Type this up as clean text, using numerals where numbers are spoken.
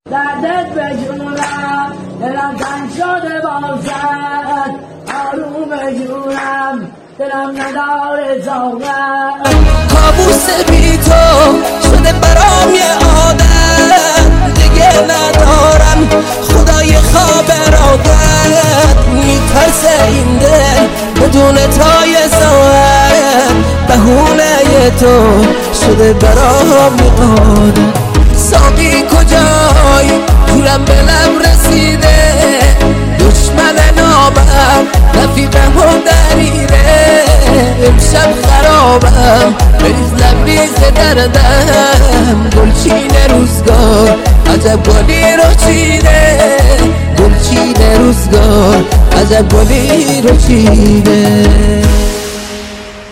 دردت به جونم دلم تنگ شده باشد آروم جونم دلم نداره طاقت کابوس بی تو شده برام یه عادت دیگه ندارم خدای خواب ارادت میترسه این دل بدون تای ساعت بهونه تو شده برام یه عادت ساقی کجای پولم به لب رسیده دشمن نامم رفیقم دریره امشب خرابم بریز لبریز دردم گلچین روزگار عجب گلی رو چیده گلچین روزگار عجب گلی رو چیده